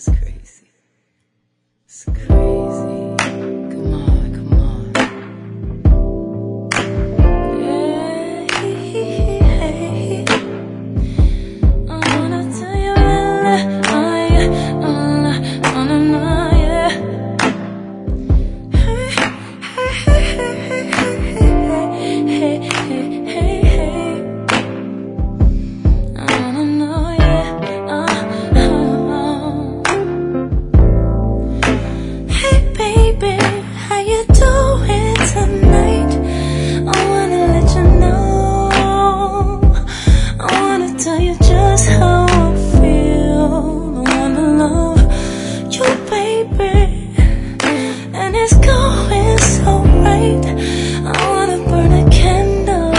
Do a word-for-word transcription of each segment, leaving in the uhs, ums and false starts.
It's crazy. It's crazy. Come on, come on. Yeah, I wanna tell you, I, I, I wanna know, yeah. Hey, hey, hey, hey, hey, hey, hey, hey. I wanna know, yeah. Uh, uh, hey, baby, how you doing tonight? I wanna let you know. I wanna tell you just how I feel. I wanna love you, baby, and it's going so right. I wanna burn a candle,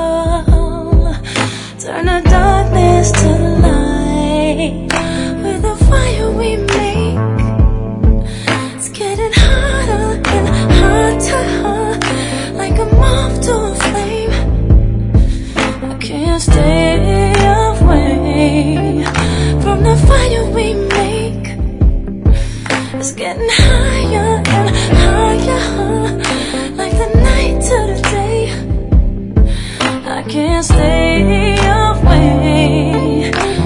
turn the darkness to light. With the fire we make, it's getting hotter and hotter, like a moth to a flame. I can't stay away from the fire we make. It's getting higher and higher, like the night to the day. I can't stay away.